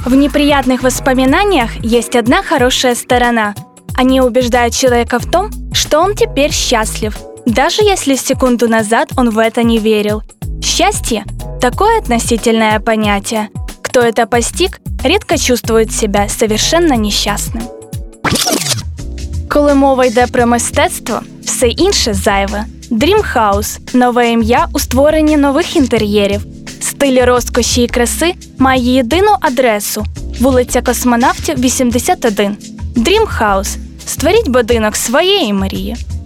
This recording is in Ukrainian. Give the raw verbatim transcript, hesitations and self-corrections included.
В неприятных воспоминаниях есть одна хорошая сторона. Они убеждают человека в том, что он теперь счастлив, даже если секунду назад он в это не верил. Счастье – такое относительное понятие. Кто это постиг, рідко чувствує себе совершенно нещасним. Коли мова йде про мистецтво, все інше зайве. Dream House – нове ім'я у створенні нових інтер'єрів. Стиль розкоші і краси має єдину адресу – вулиця Космонавтів, вісімдесят один. Dream House – створіть будинок своєї мрії.